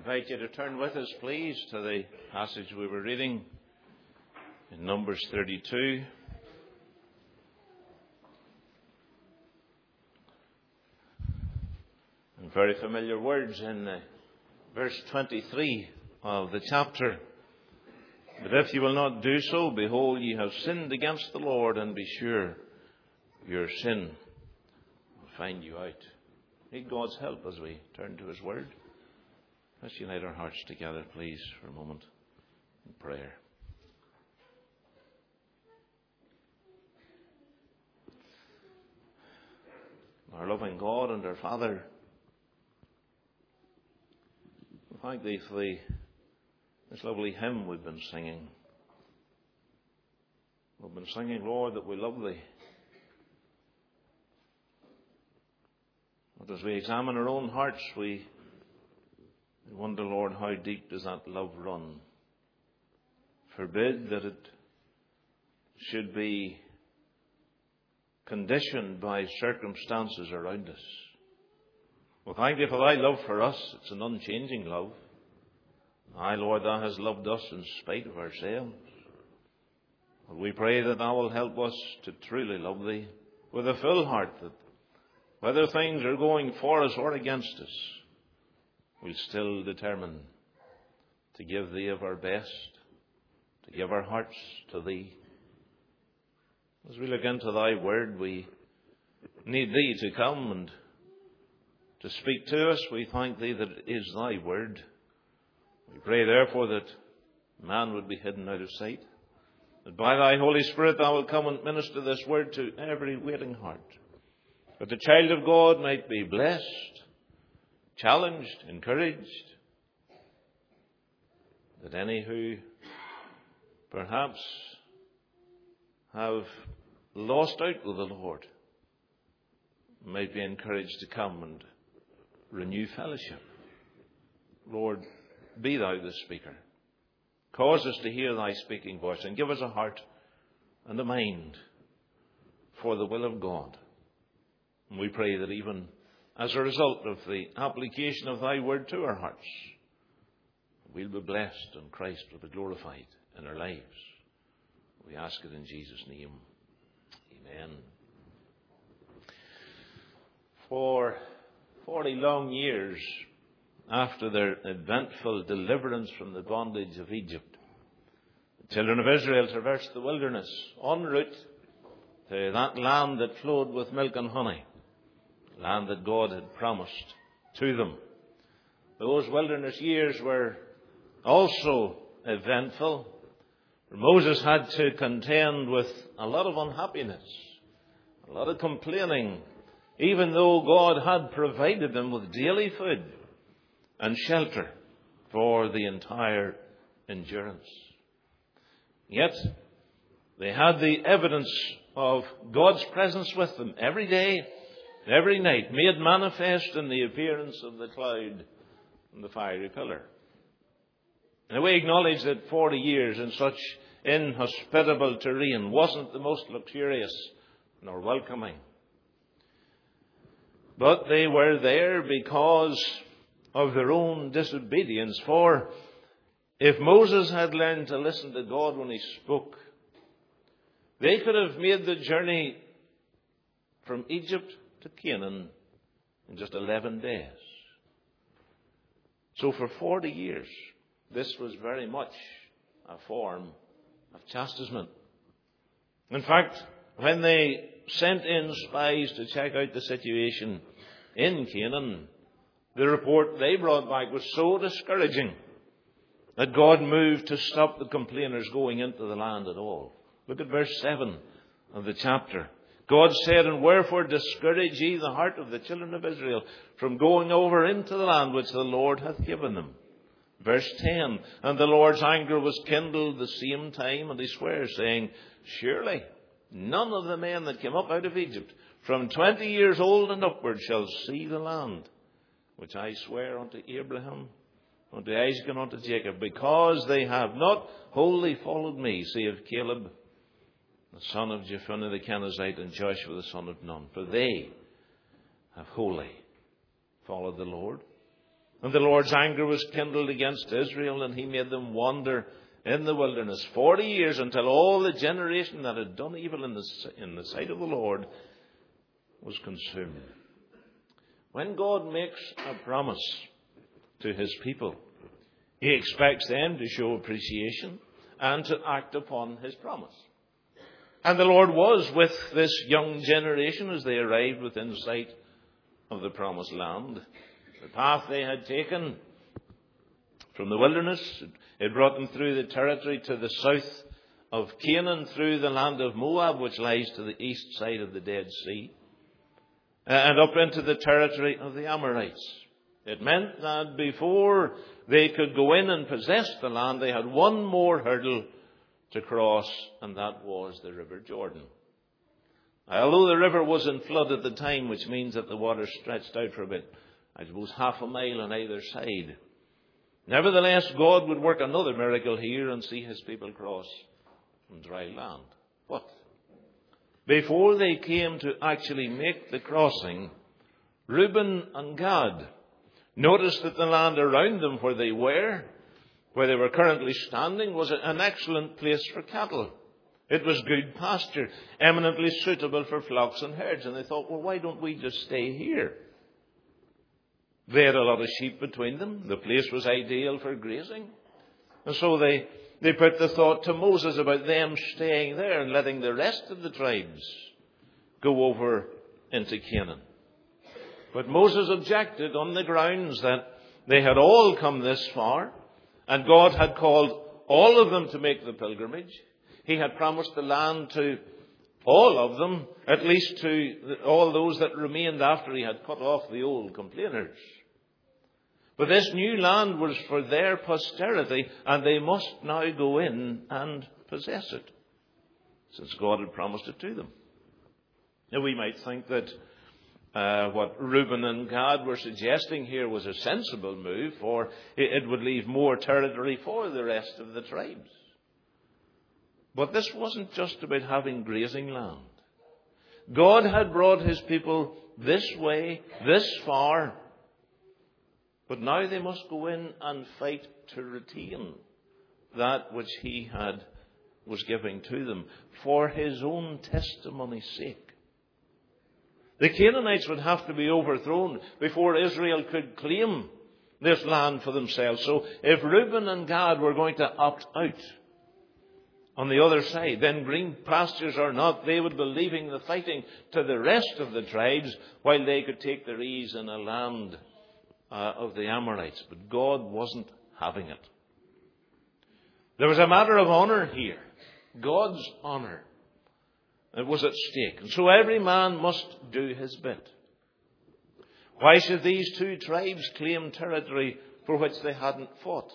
invite you to turn with us, please, to the passage we were reading in Numbers 32. And very familiar words in verse 23 of the chapter. But if you will not do so, behold, ye have sinned against the Lord, and be sure your sin will find you out. Need God's help as we turn to His Word. Let's unite our hearts together, please, for a moment in prayer. Our loving God and our Father, we thank Thee for this lovely hymn we've been singing. We've been singing, Lord, that we love Thee. But as we examine our own hearts, we wonder, Lord, how deep does that love run? Forbid that it should be conditioned by circumstances around us. Well, thank Thee for Thy love for us. It's an unchanging love. Aye, Lord, Thou hast loved us in spite of ourselves. Well, we pray that Thou will help us to truly love Thee with a full heart, that whether things are going for us or against us, we'll still determine to give Thee of our best, to give our hearts to Thee. As we look into Thy Word, we need Thee to come and to speak to us. We thank Thee that it is Thy Word. We pray, therefore, that man would be hidden out of sight, that by Thy Holy Spirit Thou will come and minister this Word to every waiting heart, that the child of God might be blessed, challenged, encouraged, that any who perhaps have lost out with the Lord might be encouraged to come and renew fellowship. Lord, be Thou the speaker. Cause us to hear Thy speaking voice, and give us a heart and a mind for the will of God. And we pray that even as a result of the application of Thy Word to our hearts, we'll be blessed and Christ will be glorified in our lives. We ask it in Jesus' name. Amen. For 40 long years after their eventful deliverance from the bondage of Egypt, the children of Israel traversed the wilderness en route to that land that flowed with milk and honey, land that God had promised to them. Those wilderness years were also eventful. Moses had to contend with a lot of unhappiness, a lot of complaining, even though God had provided them with daily food and shelter for the entire endurance. Yet they had the evidence of God's presence with them every day, every night, made manifest in the appearance of the cloud and the fiery pillar. Now, we acknowledge that 40 years in such inhospitable terrain wasn't the most luxurious nor welcoming. But they were there because of their own disobedience. For if Moses had learned to listen to God when He spoke, they could have made the journey from Egypt to Canaan in just 11 days. So for 40 years, this was very much a form of chastisement. In fact, when they sent in spies to check out the situation in Canaan, the report they brought back was so discouraging that God moved to stop the complainers going into the land at all. Look at verse 7 of the chapter. God said, "And wherefore discourage ye the heart of the children of Israel from going over into the land which the Lord hath given them?" Verse 10, "And the Lord's anger was kindled the same time, and He sware, saying, Surely none of the men that came up out of Egypt from 20 years old and upward shall see the land which I swear unto Abraham, unto Isaac, and unto Jacob, because they have not wholly followed me, saith Caleb, the son of Jephunneh the Kenizzite, and Joshua the son of Nun. For they have wholly followed the Lord." And the Lord's anger was kindled against Israel, and he made them wander in the wilderness 40 years, until all the generation that had done evil in the sight of the Lord was consumed. When God makes a promise to his people, he expects them to show appreciation and to act upon his promise. And the Lord was with this young generation as they arrived within sight of the promised land. The path they had taken from the wilderness, it brought them through the territory to the south of Canaan, through the land of Moab, which lies to the east side of the Dead Sea, and up into the territory of the Amorites. It meant that before they could go in and possess the land, they had one more hurdle to cross, and that was the River Jordan. Although the river was in flood at the time, which means that the water stretched out for about, I suppose, half a mile on either side, nevertheless, God would work another miracle here and see his people cross on dry land. But before they came to actually make the crossing, Reuben and Gad noticed that the land around them where they were currently standing, was an excellent place for cattle. It was good pasture, eminently suitable for flocks and herds. And they thought, well, why don't we just stay here? They had a lot of sheep between them. The place was ideal for grazing. And so they put the thought to Moses about them staying there and letting the rest of the tribes go over into Canaan. But Moses objected on the grounds that they had all come this far, and God had called all of them to make the pilgrimage. He had promised the land to all of them, at least to all those that remained after he had cut off the old complainers. But this new land was for their posterity, and they must now go in and possess it, since God had promised it to them. Now we might think that what Reuben and Gad were suggesting here was a sensible move, for it would leave more territory for the rest of the tribes. But this wasn't just about having grazing land. God had brought his people this way, this far, but now they must go in and fight to retain that which he was giving to them for his own testimony's sake. The Canaanites would have to be overthrown before Israel could claim this land for themselves. So if Reuben and Gad were going to opt out on the other side, then green pastures or not, they would be leaving the fighting to the rest of the tribes while they could take their ease in a land of the Amorites. But God wasn't having it. There was a matter of honor here. God's honor. It was at stake. And so every man must do his bit. Why should these two tribes claim territory for which they hadn't fought?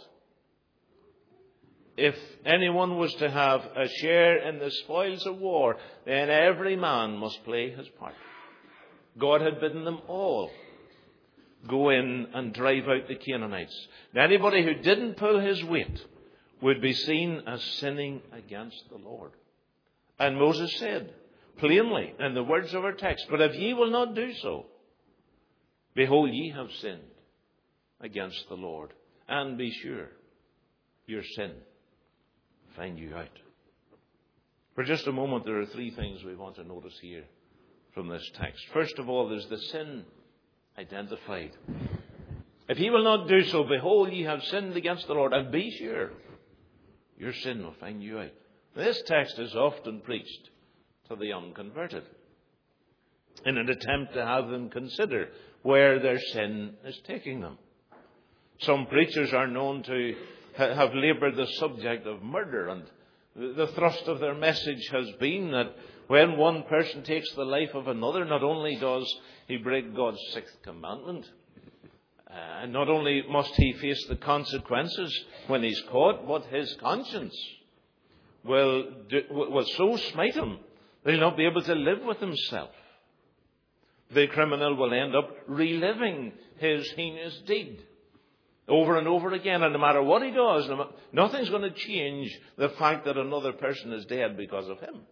If anyone was to have a share in the spoils of war, then every man must play his part. God had bidden them all go in and drive out the Canaanites. Now, anybody who didn't pull his weight would be seen as sinning against the Lord. And Moses said plainly in the words of our text, but if ye will not do so, behold, ye have sinned against the Lord. And be sure your sin find you out. For just a moment, there are three things we want to notice here from this text. First of all, there's the sin identified. If ye will not do so, behold, ye have sinned against the Lord, and be sure your sin will find you out. This text is often preached to the unconverted in an attempt to have them consider where their sin is taking them. Some preachers are known to have laboured the subject of murder, and the thrust of their message has been that when one person takes the life of another, not only does he break God's sixth commandment, and not only must he face the consequences when he's caught, but his conscience will so smite him that he'll not be able to live with himself. The criminal will end up reliving his heinous deed over and over again. And no matter what he does, nothing's going to change the fact that another person is dead because of him.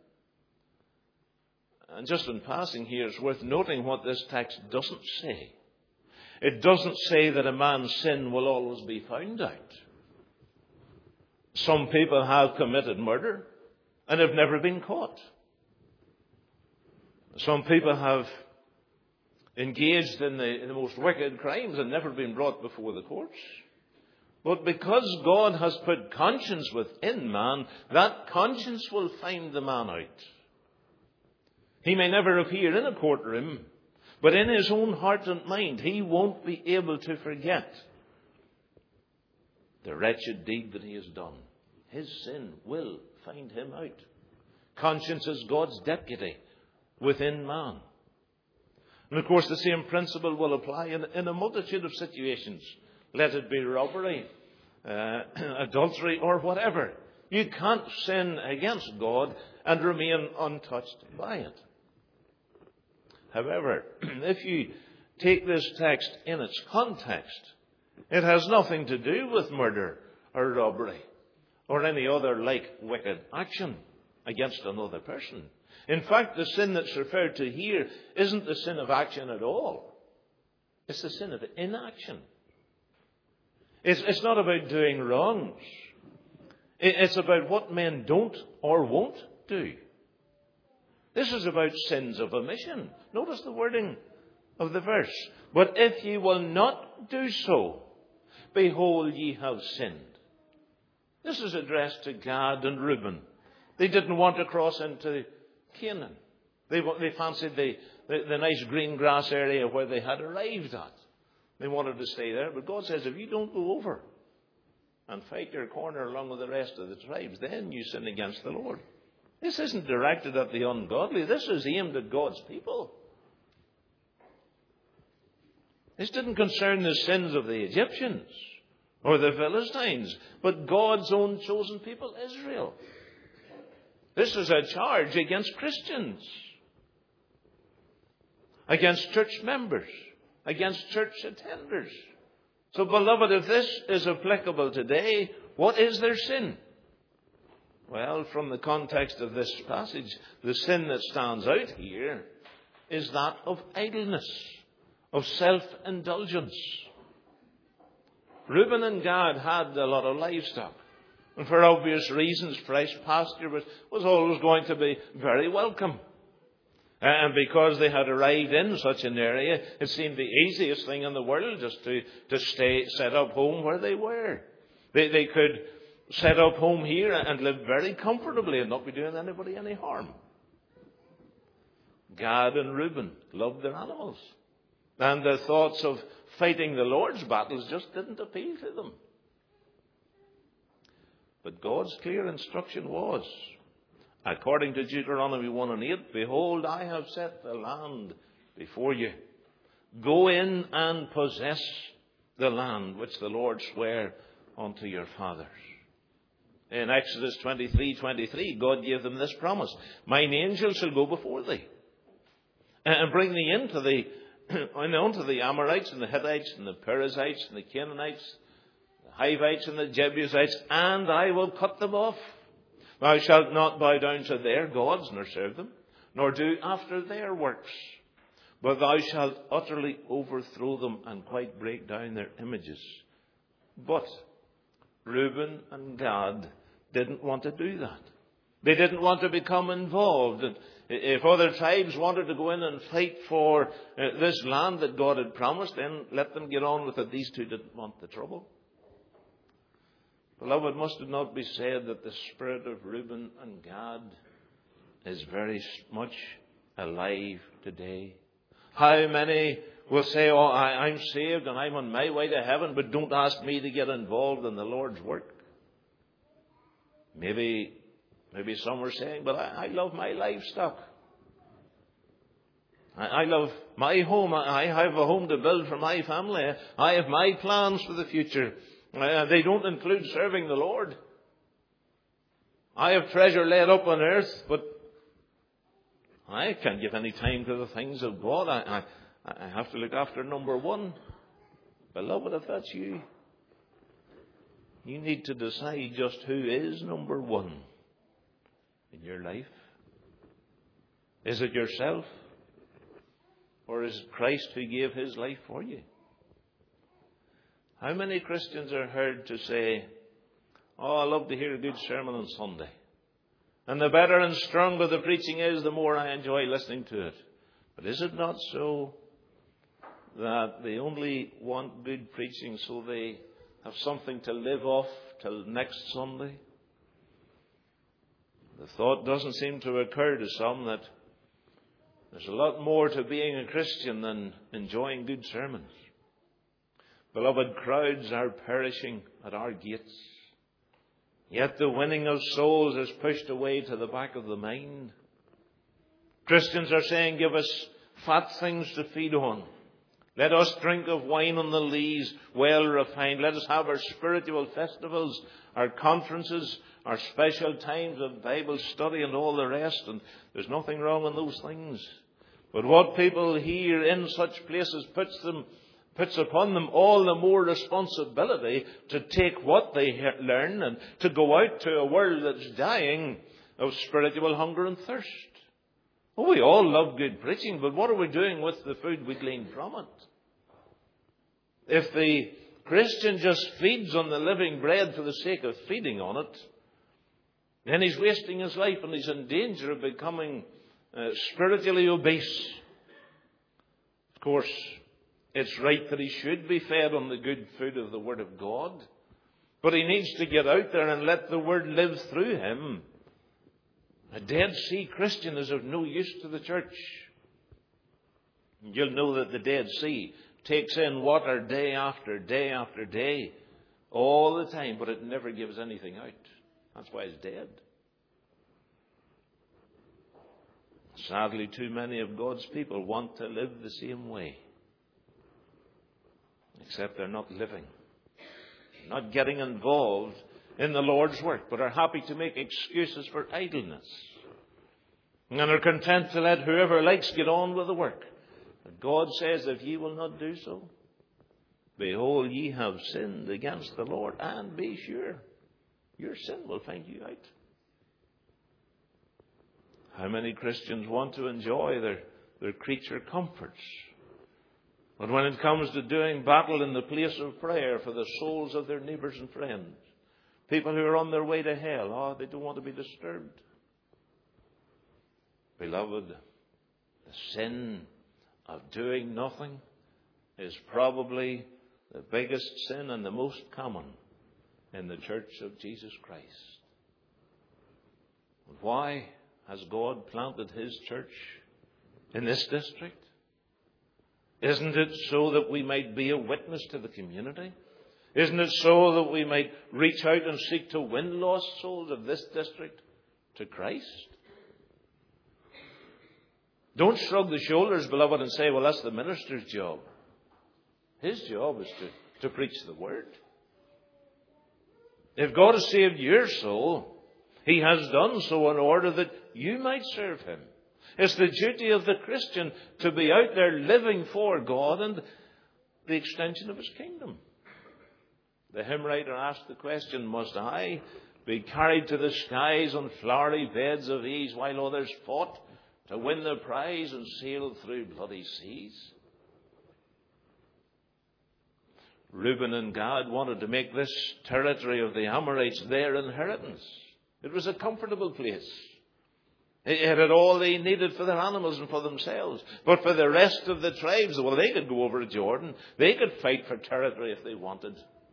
And just in passing here, it's worth noting what this text doesn't say. It doesn't say that a man's sin will always be found out. Some people have committed murder and have never been caught. Some people have engaged in the most wicked crimes and never been brought before the courts. But because God has put conscience within man, that conscience will find the man out. He may never appear in a courtroom, but in his own heart and mind, he won't be able to forget the wretched deed that he has done. His sin will find him out. Conscience is God's deputy within man. And of course, the same principle will apply in a multitude of situations. Let it be robbery, adultery, or whatever. You can't sin against God and remain untouched by it. However, if you take this text in its context, it has nothing to do with murder or robbery or any other like wicked action against another person. In fact, the sin that's referred to here isn't the sin of action at all. It's the sin of inaction. It's not about doing wrongs. It's about what men don't or won't do. This is about sins of omission. Notice the wording of the verse. But if ye will not do so, behold, ye have sinned. This is addressed to Gad and Reuben. They didn't want to cross into Canaan. They fancied the nice green grass area where they had arrived at. They wanted to stay there. But God says, if you don't go over and fight your corner along with the rest of the tribes, then you sin against the Lord. This isn't directed at the ungodly. This is aimed at God's people. This didn't concern the sins of the Egyptians or the Philistines, but God's own chosen people, Israel. This is a charge against Christians, against church members, against church attenders. So, beloved, if this is applicable today, what is their sin? Well, from the context of this passage, the sin that stands out here is that of idleness, of self-indulgence. Reuben and Gad had a lot of livestock. And for obvious reasons, fresh pasture was always going to be very welcome. And because they had arrived in such an area, it seemed the easiest thing in the world just to set up home where they were. They could set up home here and live very comfortably and not be doing anybody any harm. Gad and Reuben loved their animals. And the thoughts of fighting the Lord's battles just didn't appeal to them. But God's clear instruction was, according to Deuteronomy 1:8, behold, I have set the land before you. Go in and possess the land which the Lord sware unto your fathers. In Exodus 23:23, God gave them this promise: mine angel shall go before thee and bring thee unto the Amorites and the Hittites and the Perizzites and the Canaanites, the Hivites and the Jebusites, and I will cut them off. Thou shalt not bow down to their gods, nor serve them, nor do after their works, but thou shalt utterly overthrow them and quite break down their images. But Reuben and Gad didn't want to do that. They didn't want to become involved. And if other tribes wanted to go in and fight for this land that God had promised, then let them get on with it. These two didn't want the trouble. Beloved, must it not be said that the spirit of Reuben and Gad is very much alive today? How many will say, oh, I'm saved and I'm on my way to heaven, but don't ask me to get involved in the Lord's work? Maybe some are saying, but I love my livestock. I love my home. I have a home to build for my family. I have my plans for the future. They don't include serving the Lord. I have treasure laid up on earth, but I can't give any time to the things of God. I have to look after number one. Beloved, if that's you, you need to decide just who is number one in your life. Is it yourself? Or is it Christ who gave his life for you? How many Christians are heard to say, "Oh, I love to hear a good sermon on Sunday. And the better and stronger the preaching is, the more I enjoy listening to it." But is it not so that they only want good preaching so they have something to live off till next Sunday? The thought doesn't seem to occur to some that there's a lot more to being a Christian than enjoying good sermons. Beloved, crowds are perishing at our gates. Yet the winning of souls is pushed away to the back of the mind. Christians are saying, "Give us fat things to feed on. Let us drink of wine on the lees, well refined. Let us have our spiritual festivals, our conferences, our special times of Bible study and all the rest." And there's nothing wrong in those things. But what people hear in such places puts upon them all the more responsibility to take what they learn and to go out to a world that's dying of spiritual hunger and thirst. Oh, we all love good preaching, but what are we doing with the food we glean from it? If the Christian just feeds on the living bread for the sake of feeding on it, then he's wasting his life and he's in danger of becoming spiritually obese. Of course, it's right that he should be fed on the good food of the Word of God, but he needs to get out there and let the Word live through him. A Dead Sea Christian is of no use to the church. You'll know that the Dead Sea takes in water day after day after day, all the time, but it never gives anything out. That's why it's dead. Sadly, too many of God's people want to live the same way, except they're not living, not getting involved in the Lord's work, but are happy to make excuses for idleness and are content to let whoever likes get on with the work. But God says, "If ye will not do so, behold, ye have sinned against the Lord, and be sure your sin will find you out." How many Christians want to enjoy their creature comforts, but when it comes to doing battle in the place of prayer for the souls of their neighbours and friends, people who are on their way to hell, they don't want to be disturbed. Beloved, the sin of doing nothing is probably the biggest sin and the most common in the Church of Jesus Christ. Why has God planted His church in this district? Isn't it so that we might be a witness to the community? Isn't it so that we might reach out and seek to win lost souls of this district to Christ? Don't shrug the shoulders, beloved, and say, "Well, that's the minister's job." His job is to preach the Word. If God has saved your soul, He has done so in order that you might serve Him. It's the duty of the Christian to be out there living for God and the extension of His kingdom. The hymn writer asked the question, "Must I be carried to the skies on flowery beds of ease while others fought to win the prize and sail through bloody seas?" Reuben and Gad wanted to make this territory of the Amorites their inheritance. It was a comfortable place. It had all they needed for their animals and for themselves. But for the rest of the tribes, well, they could go over to Jordan. They could fight for territory if they wanted.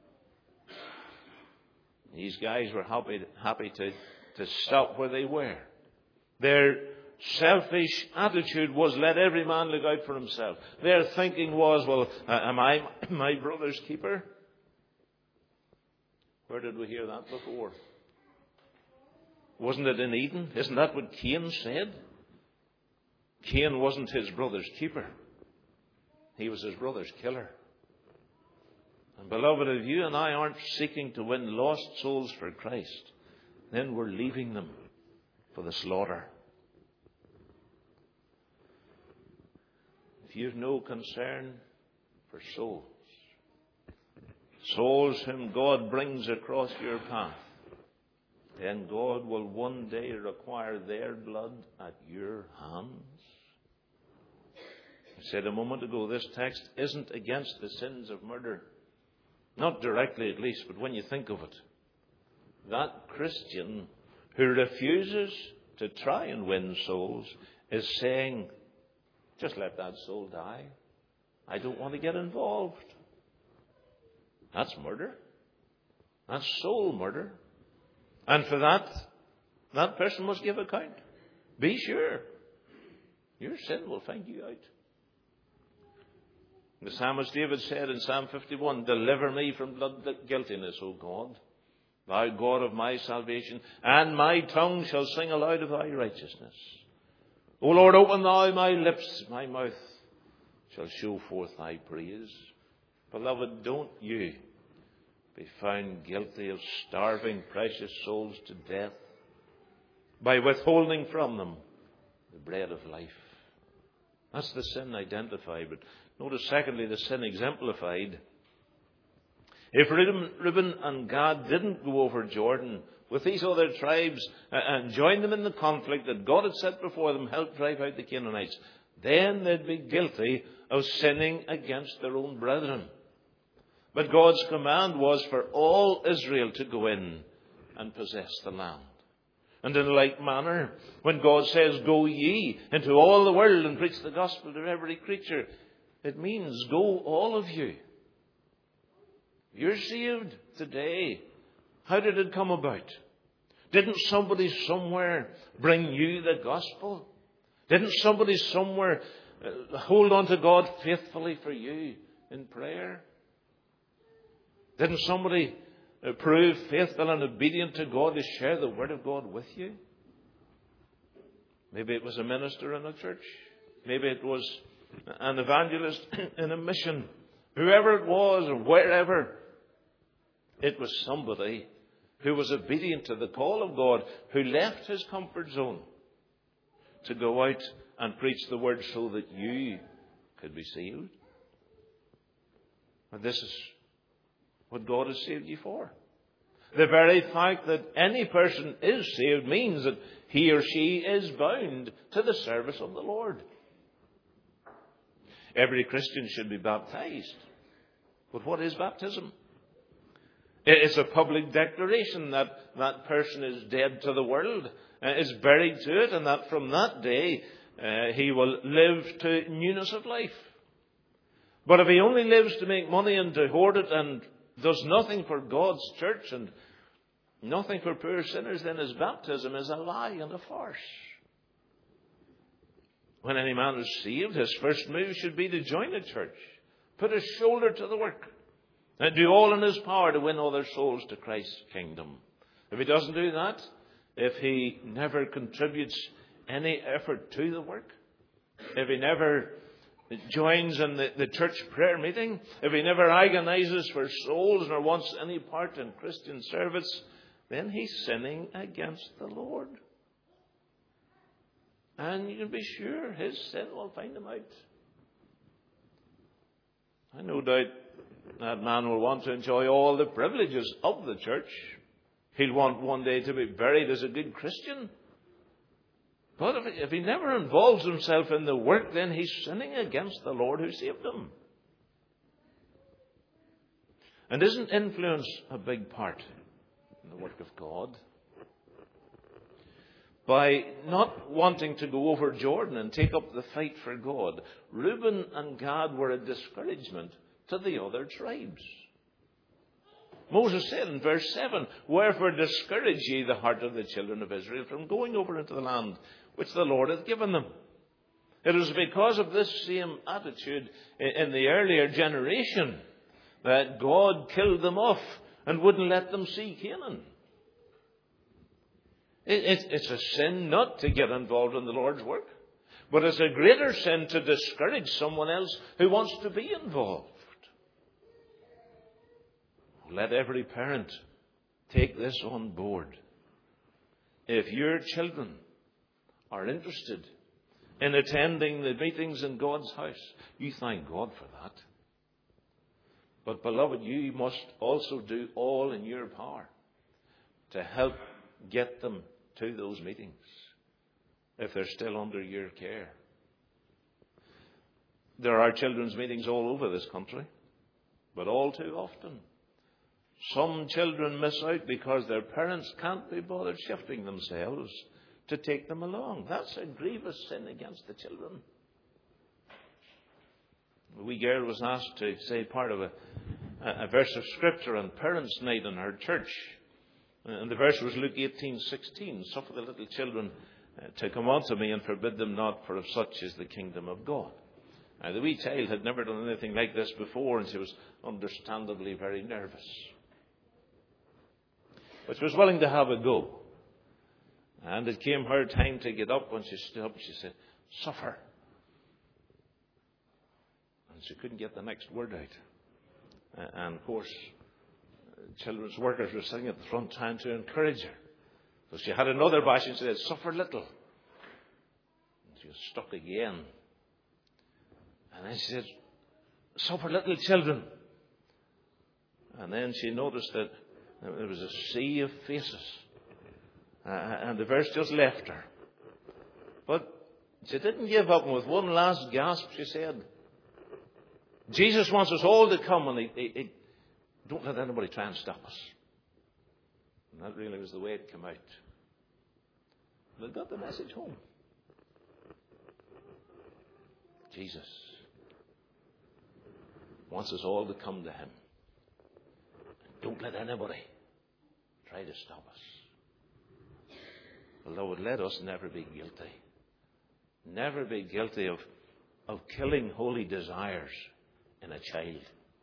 These guys were happy to stop where they were. Their selfish attitude was, let every man look out for himself. Their thinking was, well, am I my brother's keeper? Where did we hear that before? Wasn't it in Eden? Isn't that what Cain said? Cain wasn't his brother's keeper. He was his brother's killer. And beloved, if you and I aren't seeking to win lost souls for Christ, then we're leaving them for the slaughter. If you've no concern for souls whom God brings across your path, then God will one day require their blood at your hands. I said a moment ago, this text isn't against the sins of murder Not directly at least, but when you think of it. That Christian who refuses to try and win souls is saying, just let that soul die. I don't want to get involved. That's murder. That's soul murder. And for that person must give account. Be sure. Your sin will find you out. The psalmist David said in Psalm 51, deliver me from blood guiltiness, O God, thou God of my salvation, and my tongue shall sing aloud of thy righteousness. O Lord, open thou my lips, my mouth shall show forth thy praise. Beloved, don't you be found guilty of starving precious souls to death by withholding from them the bread of life. That's the sin identified. But notice, secondly, the sin exemplified. If Reuben and Gad didn't go over Jordan with these other tribes and join them in the conflict that God had set before them, help drive out the Canaanites, then they'd be guilty of sinning against their own brethren. But God's command was for all Israel to go in and possess the land. And in like manner, when God says, go ye into all the world and preach the gospel to every creature, it means go all of you. You're saved today. How did it come about? Didn't somebody somewhere bring you the gospel? Didn't somebody somewhere hold on to God faithfully for you in prayer? Didn't somebody prove faithful and obedient to God to share the word of God with you? Maybe it was a minister in a church. Maybe it was an evangelist in a mission. Whoever it was or wherever, it was somebody who was obedient to the call of God, who left his comfort zone to go out and preach the word so that you could be saved. And this is what God has saved you for. The very fact that any person is saved means that he or she is bound to the service of the Lord. Every Christian should be baptized. But what is baptism? It's a public declaration that that person is dead to the world, is buried to it, and that from that day he will live to newness of life. But if he only lives to make money and to hoard it and does nothing for God's church and nothing for poor sinners, then his baptism is a lie and a farce. When any man is saved, his first move should be to join a church, put his shoulder to the work, and do all in his power to win other souls to Christ's kingdom. If he doesn't do that, if he never contributes any effort to the work, if he never joins in the church prayer meeting, if he never agonizes for souls nor wants any part in Christian service, then he's sinning against the Lord. And you can be sure his sin will find him out. I no doubt that man will want to enjoy all the privileges of the church. He'll want one day to be buried as a good Christian. But if he never involves himself in the work, then he's sinning against the Lord who saved him. And isn't influence a big part in the work of God? By not wanting to go over Jordan and take up the fight for God, Reuben and Gad were a discouragement to the other tribes. Moses said in verse 7, wherefore discourage ye the heart of the children of Israel from going over into the land which the Lord hath given them. It was because of this same attitude in the earlier generation that God killed them off and wouldn't let them see Canaan. It's a sin not to get involved in the Lord's work, but it's a greater sin to discourage someone else who wants to be involved. Let every parent take this on board. If your children are interested in attending the meetings in God's house, you thank God for that. But beloved, you must also do all in your power to help get them to those meetings if they're still under your care. There are children's meetings all over this country, but all too often Some children miss out because their parents can't be bothered shifting themselves to take them along. That's a grievous sin against the children. A wee girl was asked to say part of a verse of Scripture on Parents' Night in her church. And the verse was Luke 18:16. Suffer the little children to come unto me and forbid them not, for of such is the kingdom of God. Now, the wee child had never done anything like this before, and she was understandably very nervous. But she was willing to have a go. And it came her time to get up. When she stood up, she said, "Suffer." And she couldn't get the next word out. And of course, children's workers were sitting at the front trying to encourage her. So she had another bash and she said, "Suffer little." And she was stuck again. And then she said, "Suffer little, children." And then she noticed that there was a sea of faces. And the verse just left her. But she didn't give up. And with one last gasp, she said, "Jesus wants us all to come, and he don't let anybody try and stop us." And that really was the way it came out. But it got the message home. Jesus wants us all to come to him. Don't let anybody try to stop us. Beloved, let us never be guilty. Never be guilty of killing holy desires in a child.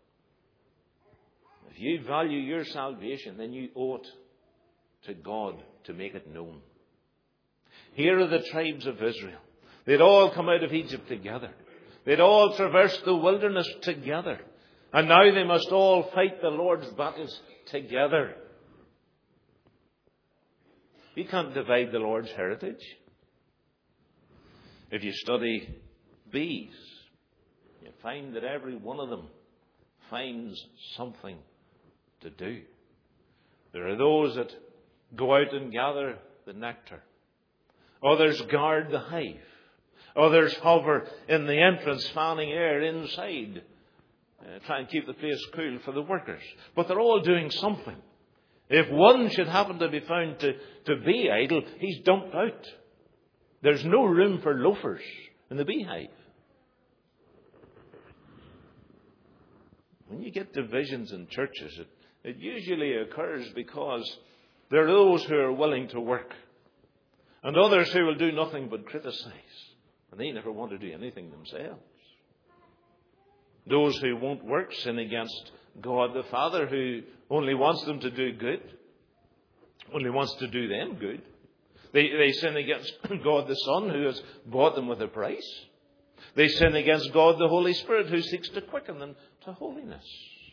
If you value your salvation, then you owe it to God to make it known. Here are the tribes of Israel. They'd all come out of Egypt together. They'd all traversed the wilderness together. And now they must all fight the Lord's battles together. You can't divide the Lord's heritage. If you study bees, you find that every one of them finds something to do. There are those that go out and gather the nectar. Others guard the hive. Others hover in the entrance, fanning air inside, try and keep the place cool for the workers. But they're all doing something. If one should happen to be found to be idle, he's dumped out. There's no room for loafers in the beehive. When you get divisions in churches, it usually occurs because there are those who are willing to work and others who will do nothing but criticize. And they never want to do anything themselves. Those who won't work sin against God the Father, who only wants them to do good, only wants to do them good. They sin against God the Son, who has bought them with a price. They sin against God the Holy Spirit, who seeks to quicken them to holiness.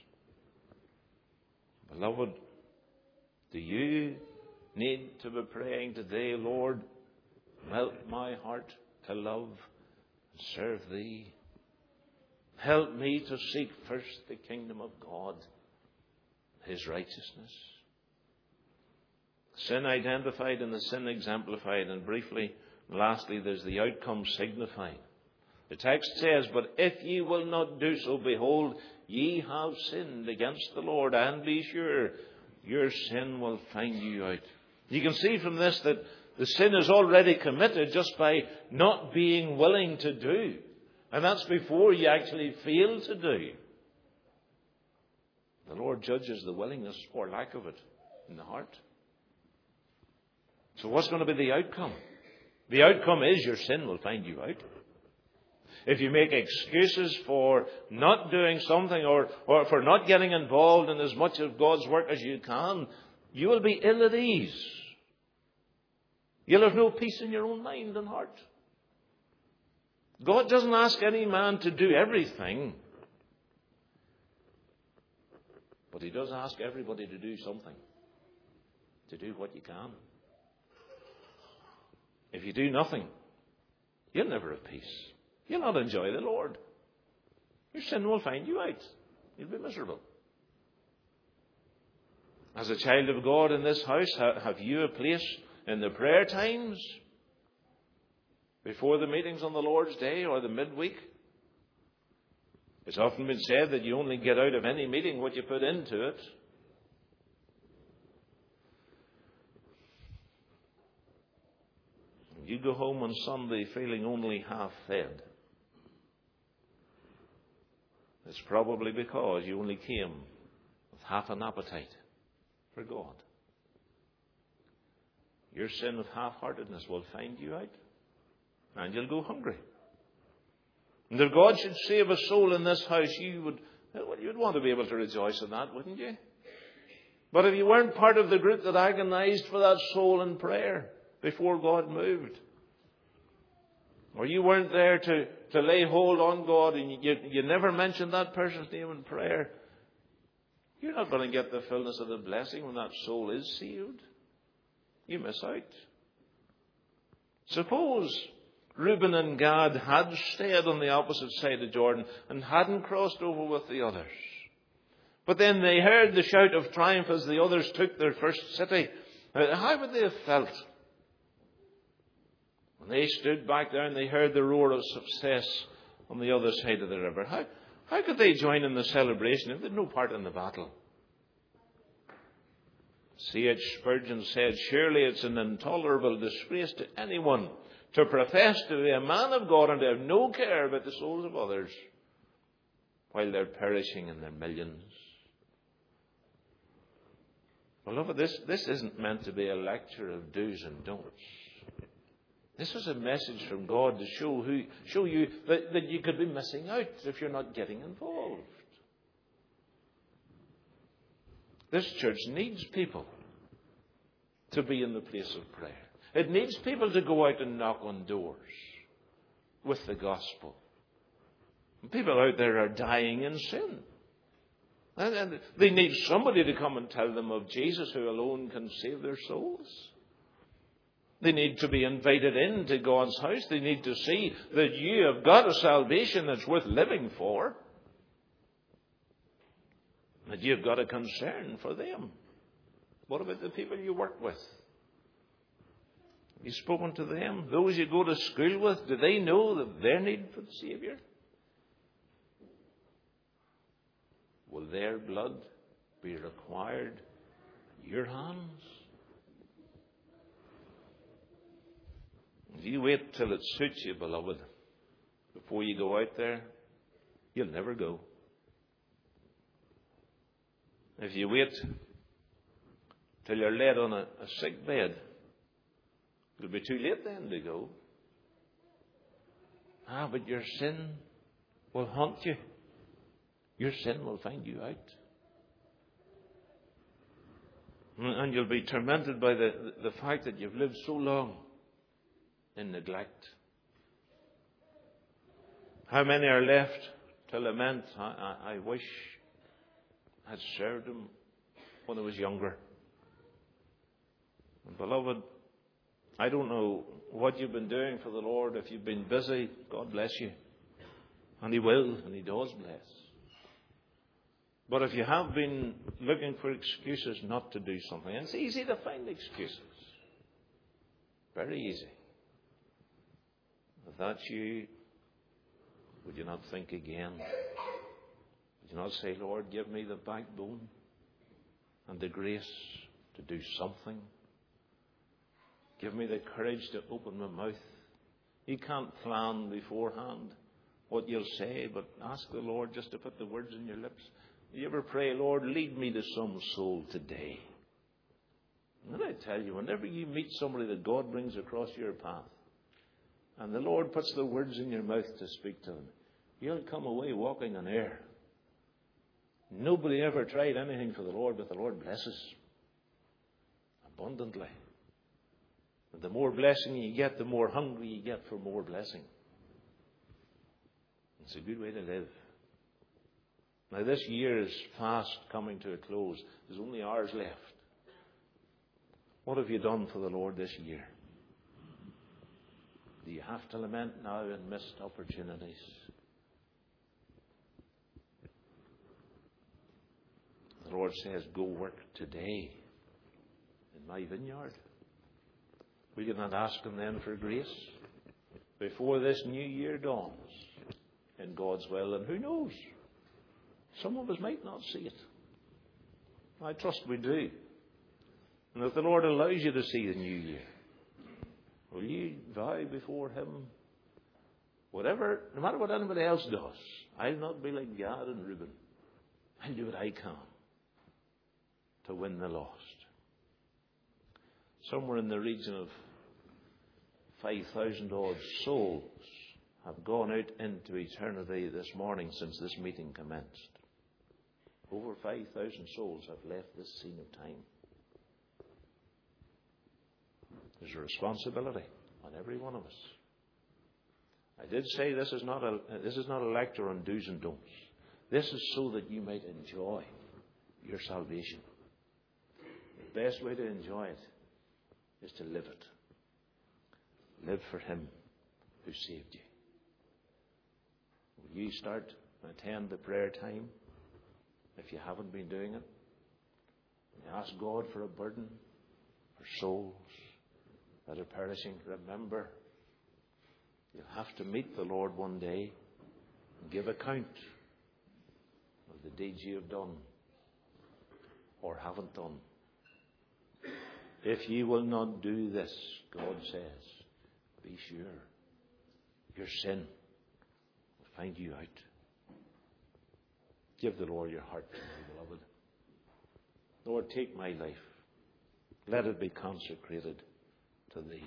Beloved, do you need to be praying today, "Lord, melt my heart to love and serve thee. Help me to seek first the kingdom of God, his righteousness." Sin identified and the sin exemplified. And briefly, lastly, there's the outcome signified. The text says, "But if ye will not do so, behold, ye have sinned against the Lord, and be sure your sin will find you out." You can see from this that the sin is already committed just by not being willing to do. And that's before you actually fail to do. The Lord judges the willingness or lack of it in the heart. So what's going to be the outcome? The outcome is your sin will find you out. If you make excuses for not doing something or for not getting involved in as much of God's work as you can, you will be ill at ease. You'll have no peace in your own mind and heart. God doesn't ask any man to do everything, but he does ask everybody to do something, to do what you can. If you do nothing, you'll never have peace. You'll not enjoy the Lord. Your sin will find you out. You'll be miserable. As a child of God in this house, have you a place in the prayer times before the meetings on the Lord's Day or the midweek? It's often been said that you only get out of any meeting what you put into it. go home on Sunday feeling only half fed, it's probably because you only came with half an appetite for God. Your sin of half-heartedness will find you out, and you'll go hungry. And if God should save a soul in this house, you'd want to be able to rejoice in that, wouldn't you? But if you weren't part of the group that agonized for that soul in prayer before God moved, or you weren't there to lay hold on God, and you never mentioned that person's name in prayer, you're not going to get the fullness of the blessing when that soul is saved. You miss out. Suppose Reuben and Gad had stayed on the opposite side of Jordan and hadn't crossed over with the others. But then they heard the shout of triumph as the others took their first city. How would they have felt? When they stood back there and they heard the roar of success on the other side of the river. How could they join in the celebration if they had no part in the battle? C.H. Spurgeon said, surely it's an intolerable disgrace to anyone to profess to be a man of God and to have no care about the souls of others while they're perishing in their millions. Beloved, this isn't meant to be a lecture of do's and don'ts. This is a message from God to show you that you could be missing out if you're not getting involved. This church needs people to be in the place of prayer. It needs people to go out and knock on doors with the gospel. People out there are dying in sin. And they need somebody to come and tell them of Jesus, who alone can save their souls. They need to be invited into God's house. They need to see that you have got a salvation that's worth living for. That you've got a concern for them. What about the people you work with? Have you spoken to them? Those you go to school with, do they know that their need for the Saviour? Will their blood be required in your hands? If you wait till it suits you, beloved, before you go out there, you'll never go. If you wait till you're laid on a sick bed, it'll be too late then to go. But your sin will haunt you. Your sin will find you out. And you'll be tormented by the fact that you've lived so long in neglect. How many are left to lament? I wish I'd served him when I was younger. And beloved, I don't know what you've been doing for the Lord. If you've been busy, God bless you. And He will, and He does bless. But if you have been looking for excuses not to do something, and it's easy to find excuses. Very easy. If that's you, would you not think again? Would you not say, Lord, give me the backbone and the grace to do something? Give me the courage to open my mouth. You can't plan beforehand what you'll say, but ask the Lord just to put the words in your lips. You ever pray, Lord, lead me to some soul today? And I tell you, whenever you meet somebody that God brings across your path, and the Lord puts the words in your mouth to speak to them, you'll come away walking on air. Nobody ever tried anything for the Lord, but the Lord blesses abundantly. And the more blessing you get, the more hungry you get for more blessing. It's a good way to live. Now, this year is fast coming to a close. There's only hours left. What have you done for the Lord this year? Do you have to lament now and missed opportunities? The Lord says, go work today in my vineyard. Will you not ask Him then for grace before this new year dawns in God's will? And who knows? Some of us might not see it. I trust we do. And if the Lord allows you to see the new year, Will you vow before Him? Whatever, no matter what anybody else does, I'll not be like Gad and Reuben. I'll do what I can to win the lost. Somewhere in the region of 5,000 odd souls have gone out into eternity this morning since this meeting commenced. Over 5,000 souls have left this scene of time. There's a responsibility on every one of us. I did say this is not a lecture on do's and don'ts. This is so that you might enjoy your salvation. The best way to enjoy it is to live it. Live for Him who saved you. Will you start and attend the prayer time if you haven't been doing it? And ask God for a burden for souls that are perishing. Remember, you'll have to meet the Lord one day and give account of the deeds you have done or haven't done. If ye will not do this, God says, be sure your sin will find you out. Give the Lord your heart, my beloved. Lord, take my life. Let it be consecrated to Thee.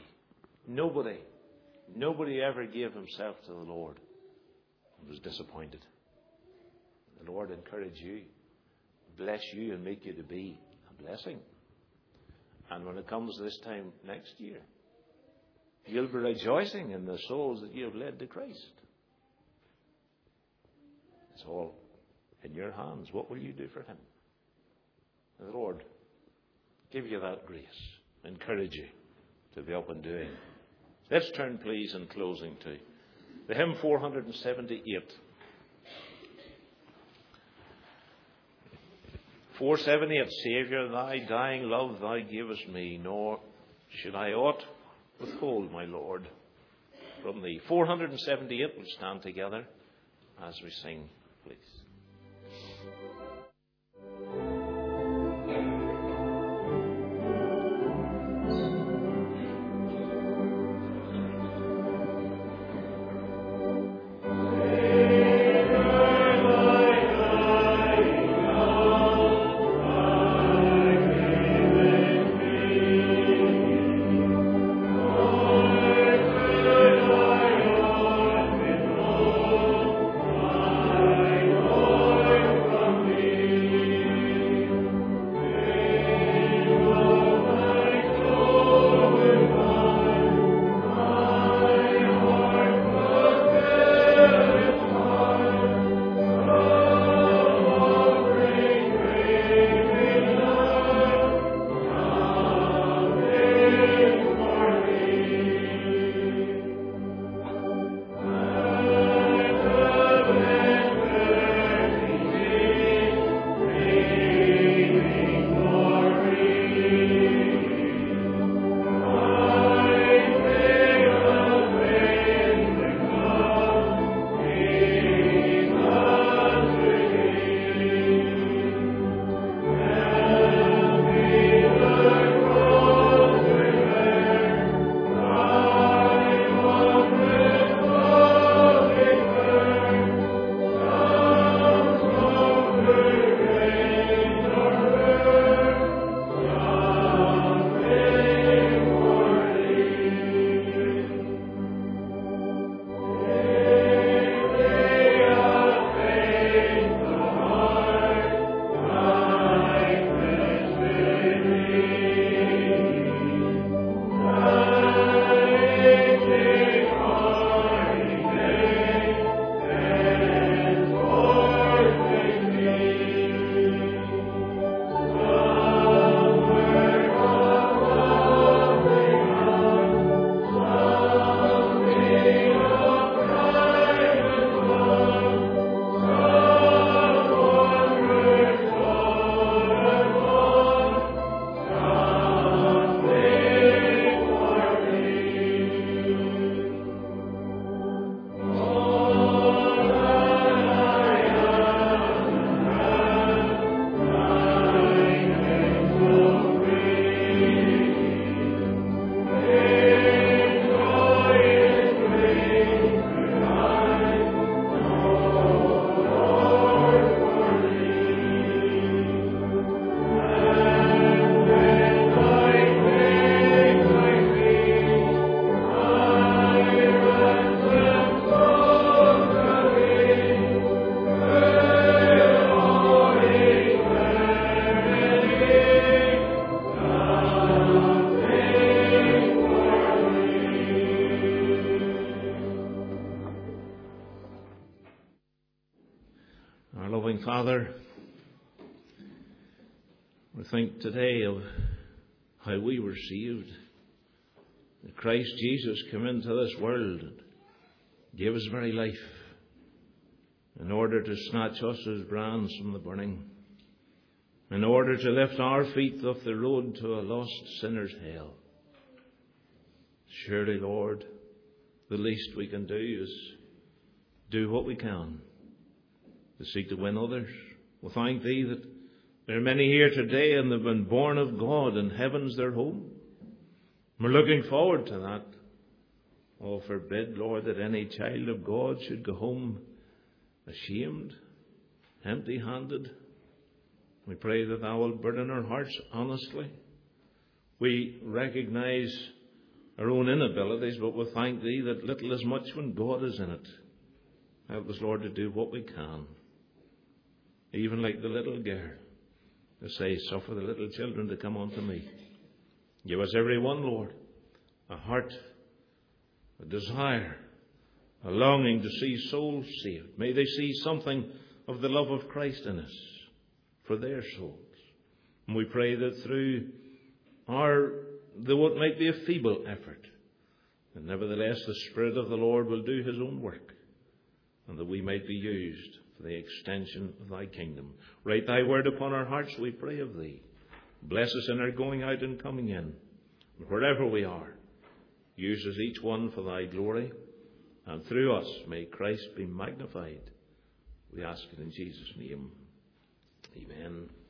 Nobody ever gave himself to the Lord and was disappointed. The Lord encourage you, bless you, and make you to be a blessing. And when it comes this time next year, you'll be rejoicing in the souls that you have led to Christ. It's all in your hands. What will you do for Him? And the Lord give you that grace, encourage you to be up and doing. Let's turn, please, in closing to the hymn 478. 478, Saviour, Thy dying love Thou gavest me, nor should I aught withhold, my Lord, from Thee. 478, we'll stand together as we sing, please. Oh Father, we think today of how we were saved. That Christ Jesus came into this world and gave his very life in order to snatch us as brands from the burning, in order to lift our feet off the road to a lost sinner's hell. Surely, Lord, the least we can do is do what we can to seek to win others. We thank Thee that there are many here today and they've been born of God and heaven's their home. We're looking forward to that. Oh, forbid, Lord, that any child of God should go home ashamed, empty-handed. We pray that Thou will burden our hearts honestly. We recognize our own inabilities, but we thank Thee that little is much when God is in it. Help us, Lord, to do what we can. Even like the little girl, to say, suffer the little children to come unto me. Give us every one, Lord, a heart, a desire, a longing to see souls saved. May they see something of the love of Christ in us for their souls. And we pray that through what might be a feeble effort, and nevertheless the Spirit of the Lord will do his own work, and that we might be used for the extension of Thy kingdom. Write Thy word upon our hearts, we pray of Thee. Bless us in our going out and coming in. And wherever we are, use us each one for Thy glory, and through us may Christ be magnified. We ask it in Jesus' name. Amen.